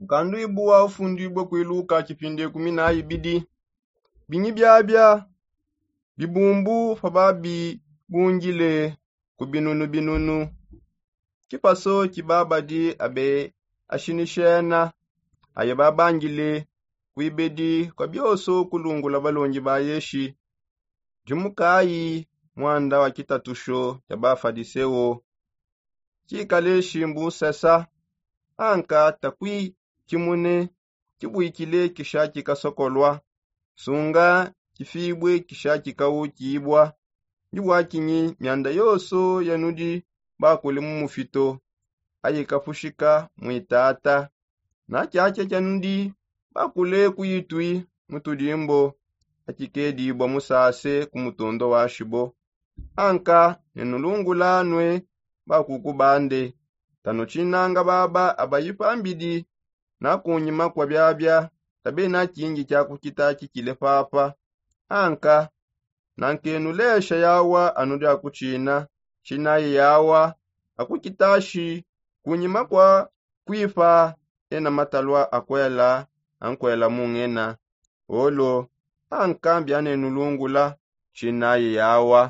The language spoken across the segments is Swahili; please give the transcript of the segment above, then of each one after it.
Ukandu ibuwa ufundibwe kwiluka kipindi 12 binyi byabya bibumbu fababi bungile kubinunu kipaso kibabadi abe ashinishena aye babangile kwibedi kwa byoso kulungula balonji ba yeshi jumukayi mwanda wa kitatusho ya bafadisewo chikaleshi mbusesa anka takwi kimune kibuikile kishaki kasokolwa sunga kifibwe kishaki kawukibwa njibwa kinyi myanda yoso yanudi bakule mumufito aye kafushika mwitata na chache chanudi bakule kuyitwi mutudimbo akikedi bwa musase kumutondo wa shibo anka nenulungulanwe bakukubande tano chinanga baba abayipambidi na kunyima kwa byabya tabe na kingi kyakukita kikile papa anka nankenulesha yawa anudi akuchina chinaye yawa akukitashi kunyima kwa kwifa ena matalwa akwela ankwela mungena olo anka mbyane nulungula chinaye yawa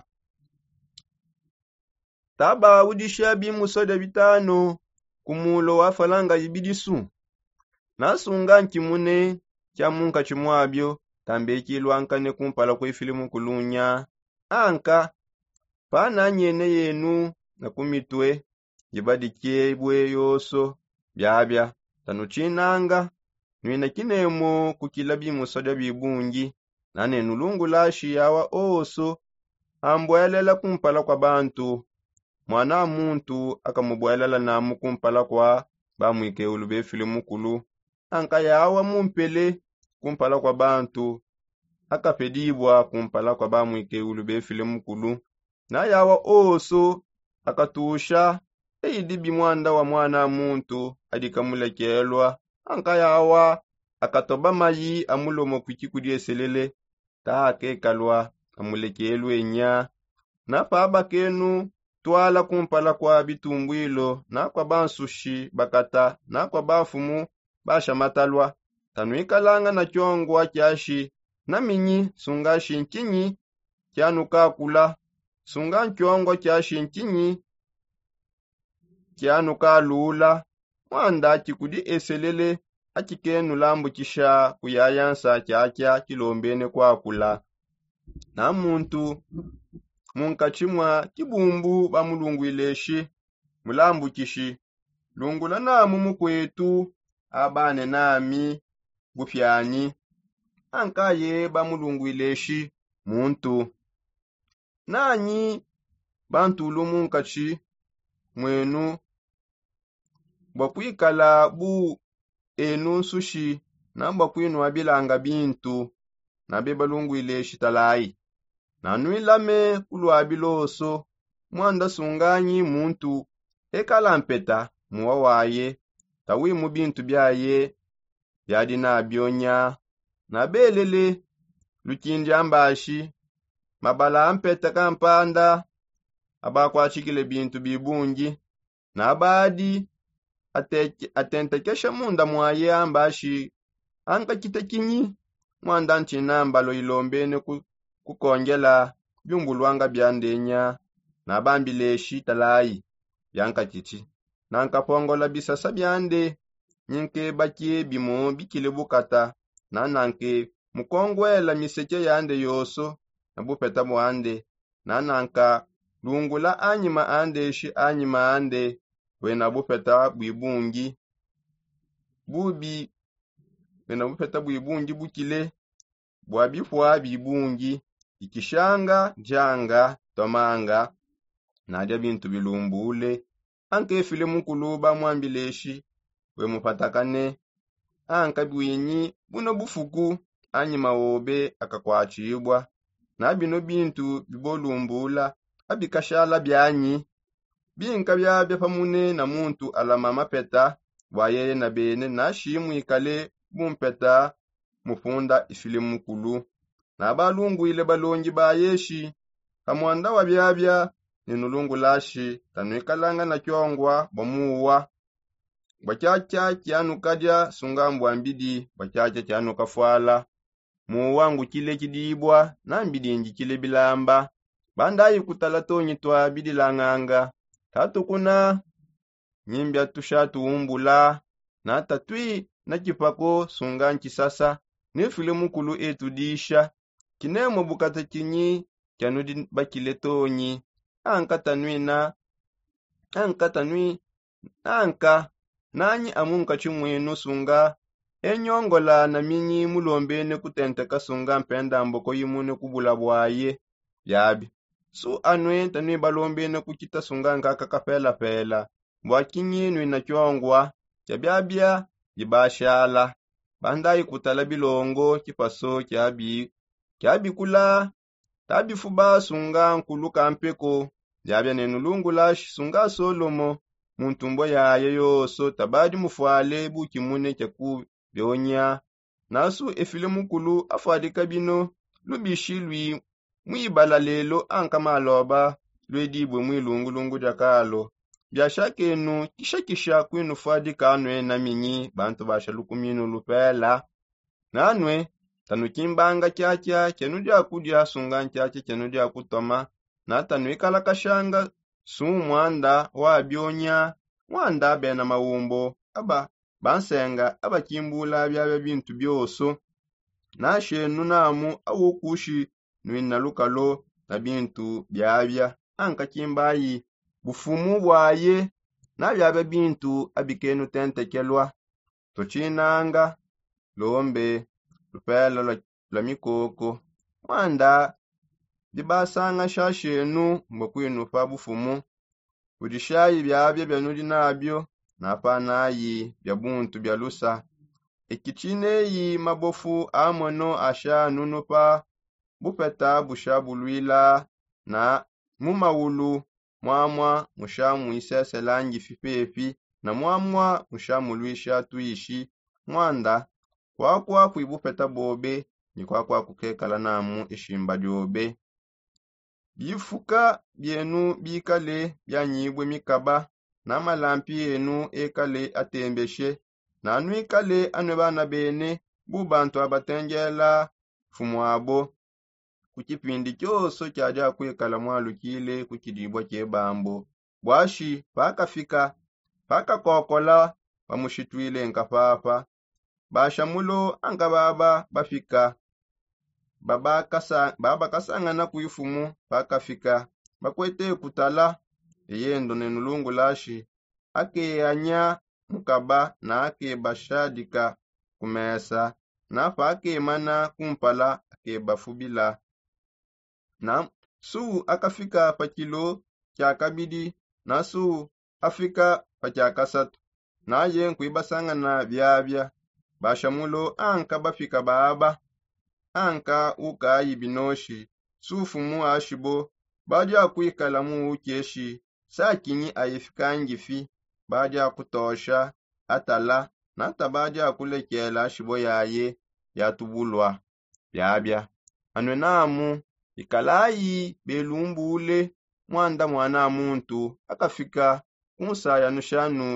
taba udisha bimusoda bitano kumulo wa falanga yibidisu nasunga nkimune kya munka chimwabyo tambe kilwankane kumpala kwa filimu kulunya anka pana nyene yenu na kumitwe yibadikiebwe yoso byabya tanu chinanga nwina kinemo kukila bimusoda bibungi nane nulungulashi yawa oso ambwelela kumpala kwa bantu mwana muntu akamubwelela namu kumpala kwa bamwike ulube filimu kulu anka yawa mumpele kumpala kwa bantu akapedibwa kumpala kwa bamwike ulube filimu kulu na yawa oso akatusha eidibi mwanda wa mwana muntu adikamulekelwa anka yawa akatoba mayi amulomo kukikudieselele taake kalwa amulekelwe nya na paba kenu twala kumpala kwa bitumbwilo na kwa bansushi bakata na kwa bafumu basha matalwa tanuikalanga na kyongwa kyashi na minyi sungashi nkinyi kyanuka kula sunga nkyongwa kyashi nkinyi kyanuka lula mwanda kikudi eselele akikenu lambu kisha kuyayansa kyakya kilombene kwa kula na muntu munkachimwa kibumbu bamulungwileshi mulambu kishi lungula namu mukwetu abane nami bufyani ankaye bamulungwileshi muntu nanyi bantulu munkachi mwenu bwakwikala bu enu sushi namba kwinu abilanga bintu nabe balungwileshi talai nanuilame kulwabiloso mwanda sunganyi muntu ekalampeta muwa waye tawi mu bintu byaye byadi na byonya nabelele lukindi ambashi mabala ampeta kampanda abakwachikile bintu bibungi nabadi atentekesha munda mwaye ambashi anka kitekinyi mwanda nchinambalo ilombene kukongela byumbulwanga byandenya nabambileshi talai byanka chichi nanka pongola bisasa byande nyinke bakie bimo bikile bukata nananke mukongwela miseke yande yoso nabupeta mwande nananka lungula anyima andeshi anyima ande wena bupeta bwibungi bubi wena bupeta bwibungi bukile bwabifwa bibungi ikishanga janga tomanga nadya bintu bilumbule anke filimu kuluba mwambileshi we mupatakane anka bwinyi buno bufuku anyima wobe akakwachibwa na bino bintu bibolumbula abikashala byanyi binka byabya pamune na muntu alama mapeta bwayeye na bene na shimu ikale bumpeta mufunda ifilimu kulu na balungwile balonji ba yeshi kamwanda wa byabya ninulungulashi tanuikalanga na kyongwa bamuwa Bwachacha kyanu kadya sungambu ambidi bwachacha kyanu kafwala muwangu kile kidibwa na mbidi inji kile bilamba bandayi kutala tonyi twa bidilanganga tatu kuna nyimbya tushatu umbula na tatwi na kipako sunga nkisasa ni filimu kulu etudisha kinemo bukata kinyi kyanudi bakile tonyi anka nanyi amunka chimwenu sunga enyongola na minyi mulombene kutente kasunga mpenda mboko yimune kubula bwaye yabi su anwe tanwe balombene kukita sunga nkaka kapela pela bwakinyi nwe na kyongwa kyabyabya yibashala bandayi kutala bilongo kipaso kyabi kula tabifuba sunga nkuluka mpeko yabya nenulungulashi sunga Solomo muntumbo yaye yoso tabadi mufwale bukimune kyaku byonya nasu efilimu kulu afadika bino lubishi lwi mwibala lelo ankamaloba lwedibwe mwilungulungu jakalo byashakenu kisha kwinu fadika anwe na minyi bantu bashalukuminu lupela nanwe tanukimbanga kyakya kyenudya kudya sunga nkyakya kyenudya kutoma na tanwikala kashanga mwanda wa byonya mwanda bena mawumbo bansenga abakimbula byabya bintu byoso nashenu namu awokushi nwina lukalo na bintu byabya ankakimbayi bufumu bwaye na byabya bintu abikenu tentekelwa tochinanga lombe lupela la mikoko mwanda dibasanga shashenu mbokwinu fa bufumu udishayi byabya byanudi nabyo napanayi byabuntu byalusa ekichineyi mabofu amono asha nunupa bupeta bushabulwila na mumawulu mwamwa mushamu iseselangi fipefi na mwamwa mushamulwisha tuishi mwanda kwakwa kuibupeta bobe ni kwakwa kukekala namu ishimba lyobe bifuka byenu bikale byanyibwe mikaba na malampi yenu ekale atembeshe nanu ikale anwe bana bene bubantu abatengela fumwabo kukipindi kyoso kyaja kwekala mwalukile kukidibwa kyebambo bwashi pakafika pakakokola bamushitwile nkapapa bashamulo anga bafika baba kasangana kuifumu pakafika bakwete kutala eyendo nenulungulashi anya mukaba na ake bashadika kumesa na pake mana kumpala ake bafubila na su akafika pakilo kyakabidi na su afika pakyakasatu na yenkwi basangana byabya bashamulo anka bafika baba anka ukayi binoshi sufumu ashibo baja kuikala mu ukeshi sakinyi ayifikangifi baja kutosha atala nata baja kulekela ashibo yaye yatubulwa byabya anwe namu ikalayi belumbule mwanda mwana muntu akafika kunsaya nushanu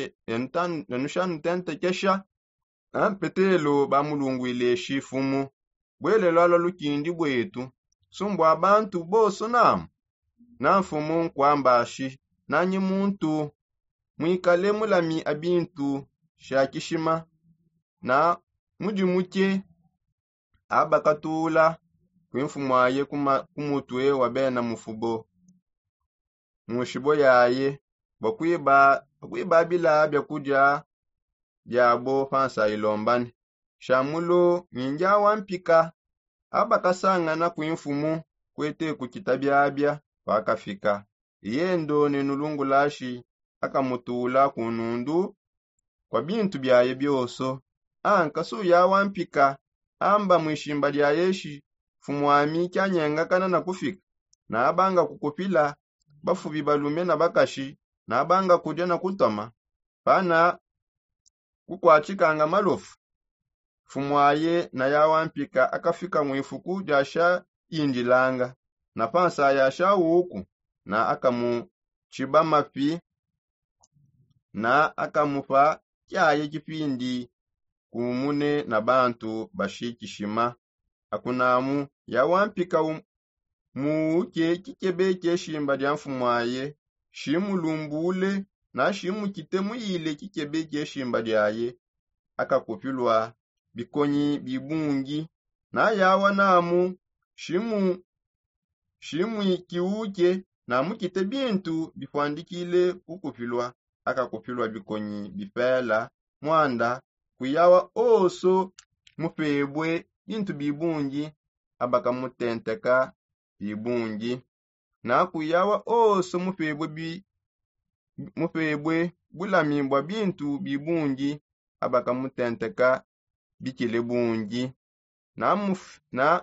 tente kesha ampetelo bamulungwile shifumu bwele lwala lukindi bwetu sumbwa abantu boso namu na mfumu nkwambashi nanyi muntu mwikale mulami abintu shakishima na mujimuke abakatula kwimfumwaye kumutwe wabena mufubo mushibo yaye bakwiba bila byakuja byabo pansa ilombani shamulo ninja wampika abakasangana kwimfumu kwete kukitabyabya pakafika yendo nenulungulashi akamutula kunundu kwa bintu byaye byoso ankasu ya wampika amba mwishimba lya yeshi fumwami kyanyenga kana na kufika na abanga kukupila bafubi balume na bakashi na abanga kuja na kutoma pana kukwachikanga malofu fumwaye na yawampika akafika mwifuku jasha injilanga na pansa yasha uku na akamu chiba mapi na akamufa kyaye kipindi kumune na bantu bashikishima. Akunamu yawampika muuke kikebe kyeshimba lya mfumwaye, shimulumbule na shimukite muyile kikebe kyeshimba lyaye. Akakupilwa bikonyi bibungi na yawa namu shimwikiuke na mukite bintu bifwandikile kukupilwa. Akakupilwa bikonyi bifela mwanda kuyawa oso mufebwe bintu bibungi abakamutenteka bibungi na kuyawa oso mufebwe bulamimbwa bintu bibungi abakamutenteka bikile bungi na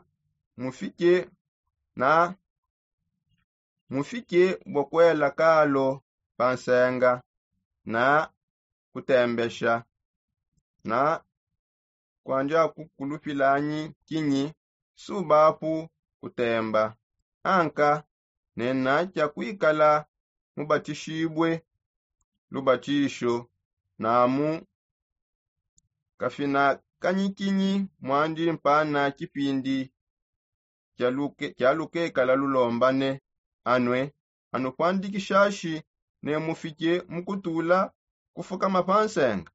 mufike bokwela kalo pansenga na kutembesha na kwanja kukulufilanyi kinyi subapu kutemba anka nenacha kuikala mubatishibwe lubatisho namu kafina kanyikinyi mwandi mpana kipindi kyaluke kala lulombane anwe kwandikishashi ne mufike mukutula kufuka mapansenga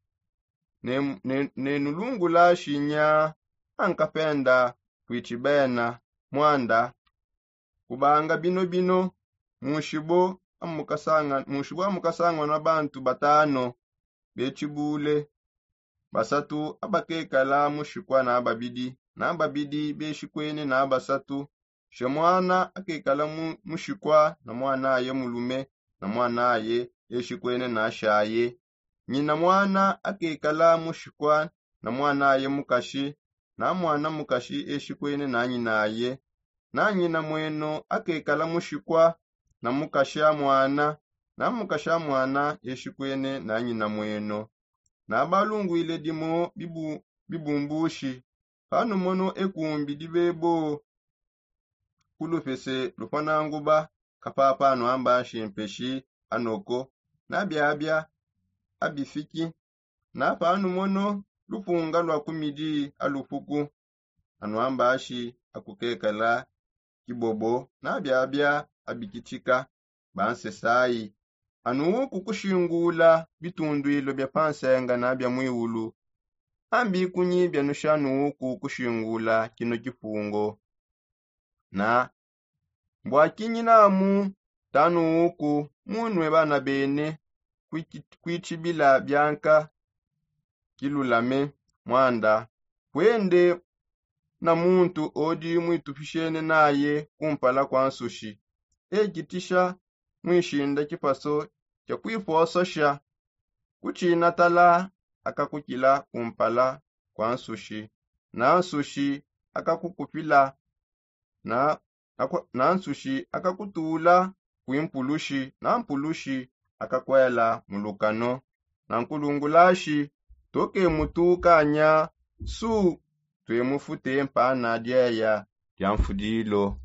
ne nulungula shinya ankapenda kuichibena mwanda kubanga bino mushibo amukasangwa na bantu batano bechibule basatu abakekala mushikwa na ababidi beshikwene na basatu shemwana akekala mushikwa na mwana aye mulume na mwana aye eshikwene na shaye. Nyina mwana akekala mushikwa na mwana aye mukashi na mwana mukashi eshikwene na nyina aye. Na nyina mweno akekala mushikwa na mukasha mwana na mukasha mwana eshikwene na nyina mweno. Na balungwile dimo bibumbushi hanu mono ekumbi dibebo kulufese lufananguba kapapa anu ambashi mpeshi anoko na byabya abifiki na panu mono lupunga lwa kumidi alufuku anu ambashi akukekala kibobo na byabya abikichika bansesai anu kukushingula bitundwilo bya pansenga na bya mwiulu ambi kunyi byanushanu kukushingula kino kifungo na mbwakinyi namu tanu uku munwe bana bene kwichibila byanka kilulame mwanda kwende na muntu odi mwitufishene naye kumpala kwa nsushi ekitisha mwishinda kipaso kya kwifososha kuchina tala akakukila kumpala kwa nsushi na nsushi akakukupila na nsushi akakutula kuimpulushi na mpulushi akakwela mulukano na nkulungulashi toke mutukanya su twemufute mpana dyeya dyamfudilo.